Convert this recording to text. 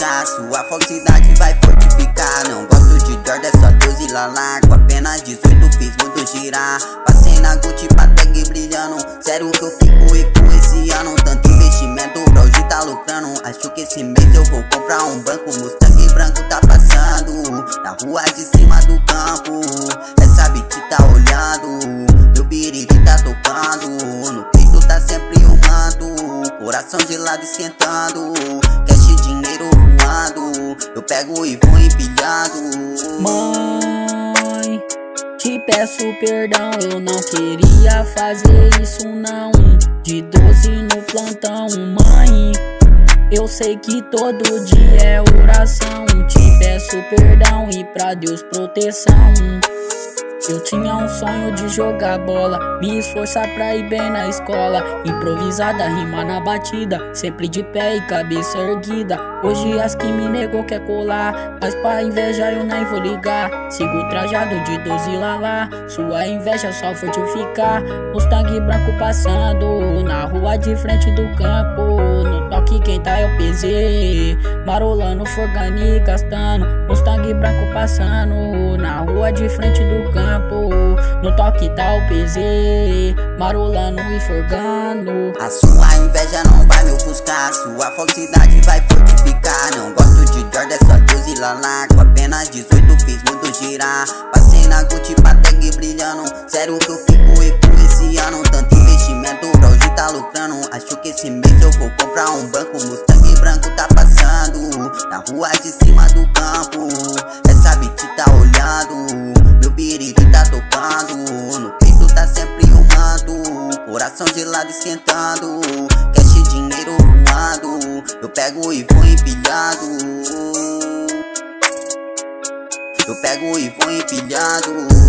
buscar. Sua falsidade vai fortificar. Não gosto de Jordan, é só Deus e Lala. Com apenas 18 fiz muito girar. Passei na Gucci, Patek brilhando. Sério que eu fico rico esse ano. Tanto investimento, o hoje tá lucrando. Acho que esse mês eu vou comprar um banco. Mustang branco tá passando na rua de cima do campo. Essa beat tá olhando, meu biriri tá tocando. No peito tá sempre um manto, coração gelado esquentando. Cash, dinheiro voando, eu pego e vou empilhando. Mãe, te peço perdão, eu não queria fazer isso não. De 12 no plantão, mãe, eu sei que todo dia é oração. Te peço perdão e pra Deus proteção. Eu tinha um sonho de jogar bola, me esforçar pra ir bem na escola. Improvisada, rima na batida, sempre de pé e cabeça erguida. Hoje as que me negou quer colar, mas pra inveja eu nem vou ligar. Sigo trajado de 12 Lala, sua inveja só fortificar. Mustang branco passando na rua de frente do campo. No toque quem tá é o PZ, marolando, forgani, gastando. Mustang branco passando na rua de frente do campo. No toque tá o PZ, marolando e forgando. A sua inveja não vai me ofuscar, sua falsidade vai fortificar. Não gosto de Jordan, é só Deus e Lala. Com apenas 18 fiz muito girar. Passei na Gucci, Patek brilhando. Sério que eu fico rico esse ano. Tanto investimento, hoje tá lucrando. Acho que esse mês eu vou comprar um banco. Mustang branco tá passando na rua de cima do campo. Essa beat tá olhando, meu biriri tá tocando. No peito tá sempre um manto, coração gelado esquentando. Cash, dinheiro voando, eu pego e vou empilhando. Eu pego e vou empilhando.